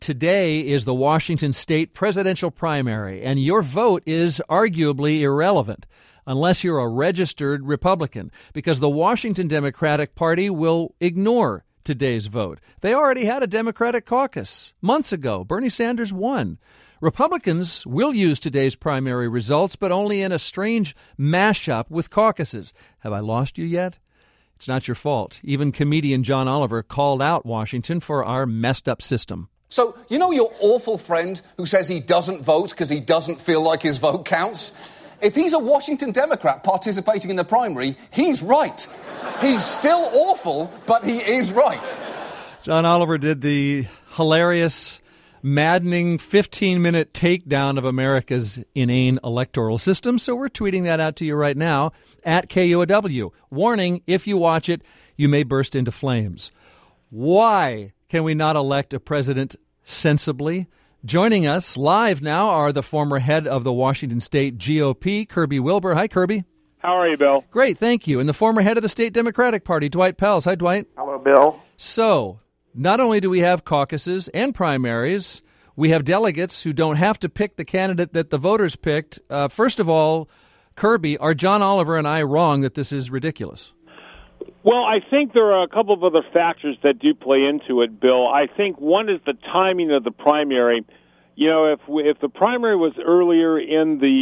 Today is the Washington state presidential primary, and your vote is arguably irrelevant unless you're a registered Republican, because the Washington Democratic Party will ignore today's vote. They already had a Democratic caucus months ago. Bernie Sanders won. Republicans will use today's primary results, but only in a strange mashup with caucuses. Have I lost you yet? It's not your fault. Even comedian John Oliver called out Washington for our messed up system. So, you know your awful friend who says he doesn't vote because he doesn't feel like his vote counts? If he's a Washington Democrat participating in the primary, he's right. He's still awful, but he is right. John Oliver did the hilarious, maddening 15-minute takedown of America's inane electoral system, so we're tweeting that out to you right now at KUOW. Warning, if you watch it, you may burst into flames. Why can we not elect a president sensibly? Joining us live now are the former head of the Washington State GOP, Kirby Wilbur. Hi, Kirby. How are you, Bill? Great, thank you. And the former head of the State Democratic Party, Dwight Pelz. Hi, Dwight. Hello, Bill. So, not only do we have caucuses and primaries, we have delegates who don't have to pick the candidate that the voters picked. First of all, Kirby, are John Oliver and I wrong that this is ridiculous? Well, I think there are a couple of other factors that do play into it, Bill. I think one is the timing of the primary. You know, if the primary was earlier in the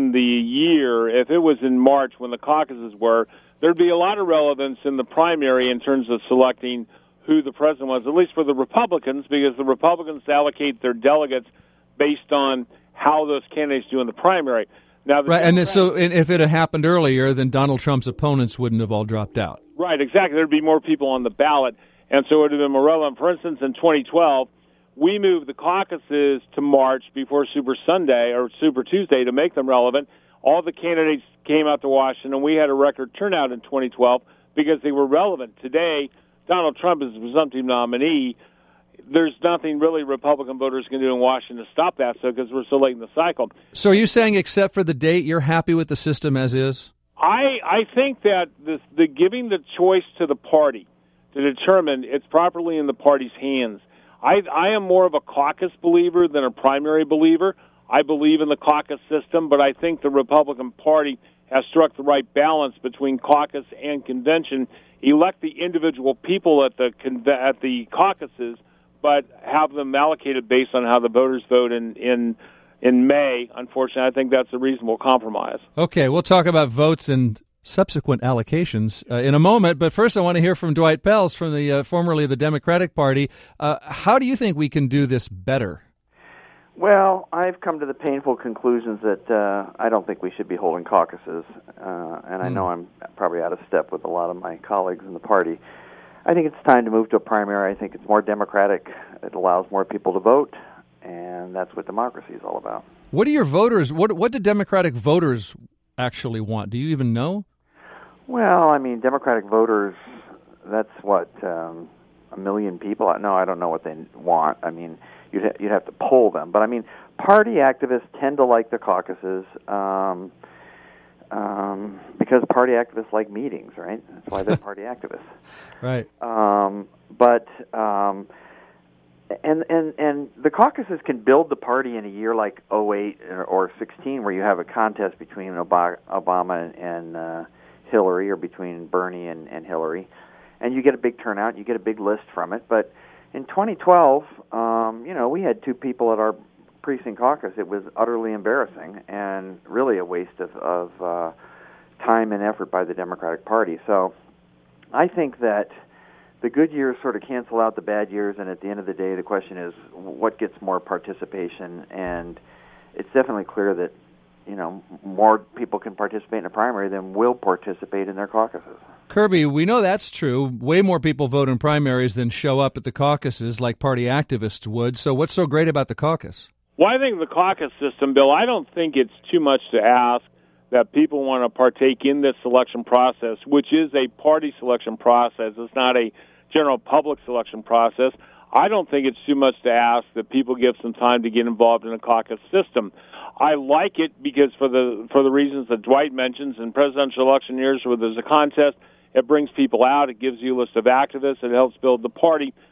year, if it was in March when the caucuses were, there'd be a lot of relevance in the primary in terms of selecting who the president was, at least for the Republicans, because the Republicans allocate their delegates based on how those candidates do in the primary. Now, right, and if it had happened earlier, then Donald Trump's opponents wouldn't have all dropped out. Right, exactly. There'd be more people on the ballot, and so it would have been more relevant. For instance, in 2012, we moved the caucuses to March before Super Sunday or Super Tuesday to make them relevant. All the candidates came out to Washington, and we had a record turnout in 2012 because they were relevant. Today, Donald Trump is the presumptive nominee. There's nothing really Republican voters can do in Washington to stop that, so because we're so late in the cycle. So are you saying except for the date, you're happy with the system as is? I think that the giving the choice to the party to determine it's properly in the party's hands. I am more of a caucus believer than a primary believer. I believe in the caucus system, but I think the Republican Party has struck the right balance between caucus and convention. Elect the individual people at the caucuses, but have them allocated based on how the voters vote in May. Unfortunately, I think that's a reasonable compromise. Okay, we'll talk about votes and subsequent allocations in a moment, but first I want to hear from Dwight Pelz, from the formerly the Democratic Party. How do you think we can do this better? Well, I've come to the painful conclusions that I don't think we should be holding caucuses, and I know I'm probably out of step with a lot of my colleagues in the party. I think it's time to move to a primary. I think it's more democratic. It allows more people to vote, and that's what democracy is all about. What do your voters, what do Democratic voters actually want? Do you even know? Well, I mean, Democratic voters, that's what, 1 million people? No, I don't know what they want. I mean, you'd have to poll them. But, I mean, party activists tend to like the caucuses because party activists like meetings, right? That's why they're party activists. Right. And the caucuses can build the party in a year like 08 or 16, where you have a contest between Obama and Hillary, or between Bernie and Hillary, and you get a big turnout, you get a big list from it. But in 2012, we had 2 people at our precinct caucus. It was utterly embarrassing and really a waste of time and effort by the Democratic Party. So I think that the good years sort of cancel out the bad years, and at the end of the day, the question is what gets more participation. And it's definitely clear that, more people can participate in a primary than will participate in their caucuses. Kirby, we know that's true. Way more people vote in primaries than show up at the caucuses like party activists would. So what's so great about the caucus? Well, I think the caucus system, Bill, I don't think it's too much to ask that people want to partake in this selection process, which is a party selection process. It's not a general public selection process. I don't think it's too much to ask that people give some time to get involved in a caucus system. I like it because for the reasons that Dwight mentions, in presidential election years where there's a contest, it brings people out, it gives you a list of activists, it helps build the party.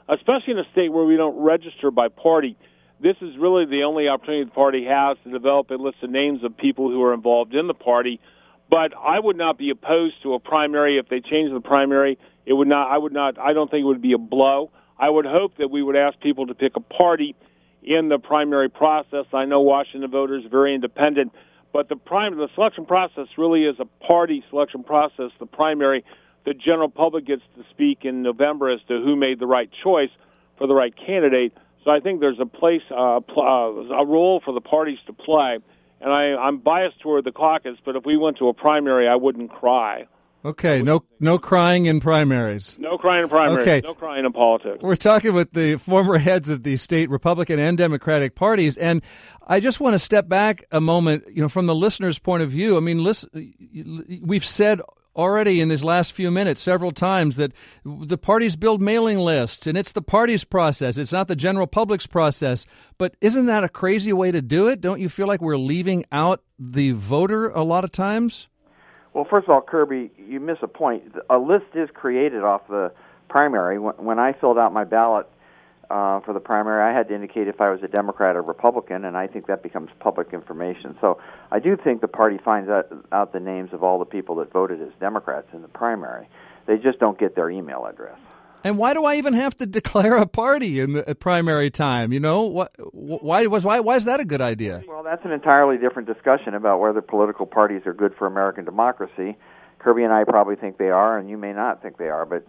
especially in a state where we don't register by party. This is really the only opportunity the party has to develop a list of names of people who are involved in the party. But I would not be opposed to a primary if they change the primary. I don't think it would be a blow. I would hope that we would ask people to pick a party in the primary process. I know Washington voters are very independent, but the selection process really is a party selection process. The primary, the general public gets to speak in November as to who made the right choice for the right candidate. So I think there's a role for the parties to play. And I'm biased toward the caucus, but if we went to a primary, I wouldn't cry. Okay, no crying in primaries. No crying in primaries. Okay. No crying in politics. We're talking with the former heads of the state Republican and Democratic parties, and I just want to step back a moment, from the listener's point of view. I mean, we've said already in these last few minutes several times that the parties build mailing lists, and it's the party's process. It's not the general public's process. But isn't that a crazy way to do it? Don't you feel like we're leaving out the voter a lot of times? Well, first of all, Kirby, you miss a point. A list is created off the primary. When I filled out my ballot for the primary, I had to indicate if I was a Democrat or Republican, and I think that becomes public information. So I do think the party finds out the names of all the people that voted as Democrats in the primary. They just don't get their email address. And why do I even have to declare a party in the primary time? Why is that a good idea? Well, that's an entirely different discussion about whether political parties are good for American democracy. Kirby and I probably think they are, and you may not think they are. But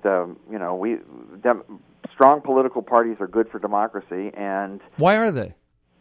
strong political parties are good for democracy. And why are they?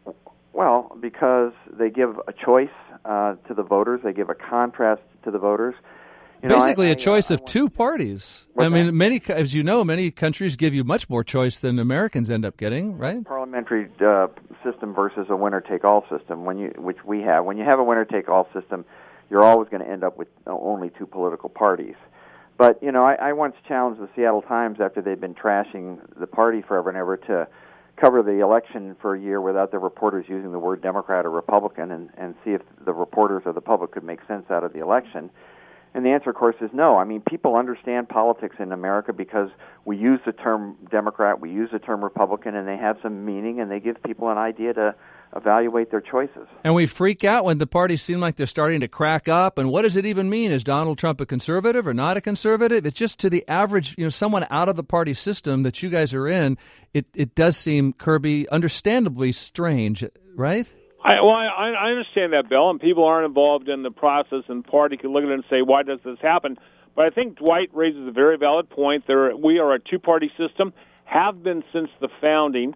Well, because they give a choice to the voters. They give a contrast to the voters. Basically, a choice of two parties. I mean, many countries give you much more choice than Americans end up getting, right? Parliamentary system versus a winner-take-all system, which we have. When you have a winner-take-all system, you're always going to end up with only two political parties. But, I once challenged the Seattle Times after they'd been trashing the party forever and ever to cover the election for a year without the reporters using the word Democrat or Republican and see if the reporters or the public could make sense out of the election. And the answer, of course, is no. I mean, people understand politics in America because we use the term Democrat, we use the term Republican, and they have some meaning, and they give people an idea to evaluate their choices. And we freak out when the parties seem like they're starting to crack up. And what does it even mean? Is Donald Trump a conservative or not a conservative? It's just to the average, someone out of the party system that you guys are in, it does seem, Kirby, understandably strange, right? I understand that, Bill, and people aren't involved in the process, and the party can look at it and say, why does this happen? But I think Dwight raises a very valid point. We are a two-party system, have been since the founding.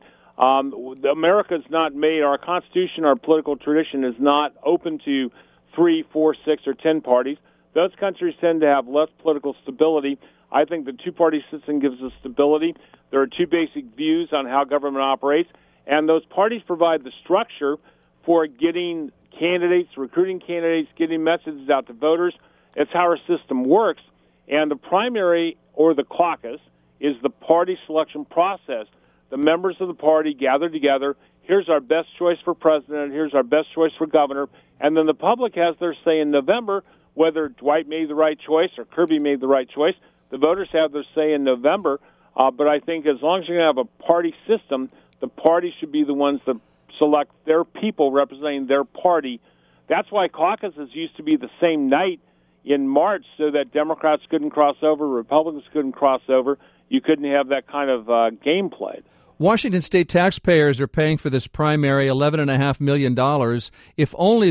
America's not made, our Constitution, our political tradition is not open to 3, 4, 6, or 10 parties. Those countries tend to have less political stability. I think the two-party system gives us stability. There are two basic views on how government operates, and those parties provide the structure for getting candidates, recruiting candidates, getting messages out to voters. It's how our system works. And the primary or the caucus is the party selection process. The members of the party gather together. Here's our best choice for president. Here's our best choice for governor. And then the public has their say in November whether Dwight made the right choice or Kirby made the right choice. The voters have their say in November. But I think as long as you're going to have a party system, the parties should be the ones that select their people representing their party. That's why caucuses used to be the same night in March so that Democrats couldn't cross over, Republicans couldn't cross over. You couldn't have that kind of game played. Washington state taxpayers are paying for this primary $11.5 million. If only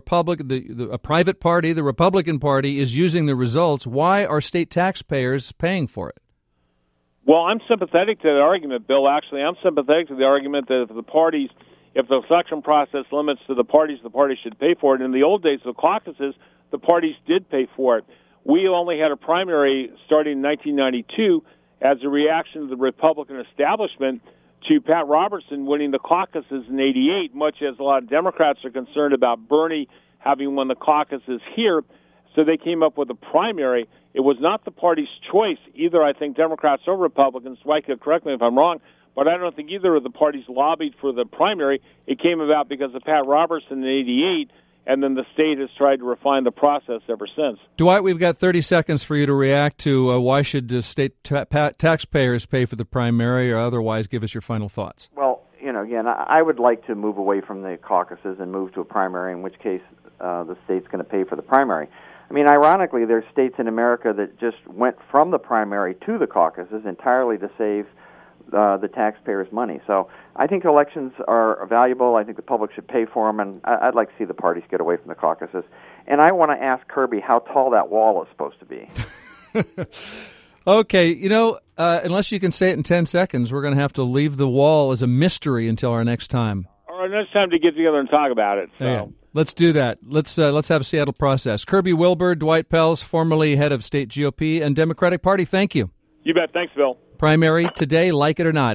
a private party, the Republican Party, is using the results, why are state taxpayers paying for it? Well, I'm sympathetic to that argument, Bill. Actually, I'm sympathetic to the argument that if the selection process limits to the parties should pay for it. In the old days of the caucuses, the parties did pay for it. We only had a primary starting in 1992 as a reaction to the Republican establishment to Pat Robertson winning the caucuses in 88, much as a lot of Democrats are concerned about Bernie having won the caucuses here. So they came up with a primary. It was not the party's choice, either, I think, Democrats or Republicans. Dwight could correct me if I'm wrong, but I don't think either of the parties lobbied for the primary. It came about because of Pat Robertson in 88. and then the state has tried to refine the process ever since. Dwight, we've got 30 seconds for you to react to why should state taxpayers pay for the primary, or otherwise give us your final thoughts. Well, again, I would like to move away from the caucuses and move to a primary, in which case the state's going to pay for the primary. I mean, ironically, there's states in America that just went from the primary to the caucuses entirely to save the taxpayers' money. So I think elections are valuable. I think the public should pay for them, and I'd like to see the parties get away from the caucuses. And I want to ask Kirby how tall that wall is supposed to be. Okay, unless you can say it in 10 seconds, we're going to have to leave the wall as a mystery until our next time. Or next time to get together and talk about it. So. Yeah. Let's do that. Let's have a Seattle process. Kirby Wilbur, Dwight Pelz, formerly head of state GOP and Democratic Party, thank you. You bet. Thanks, Bill. Primary today, like it or not.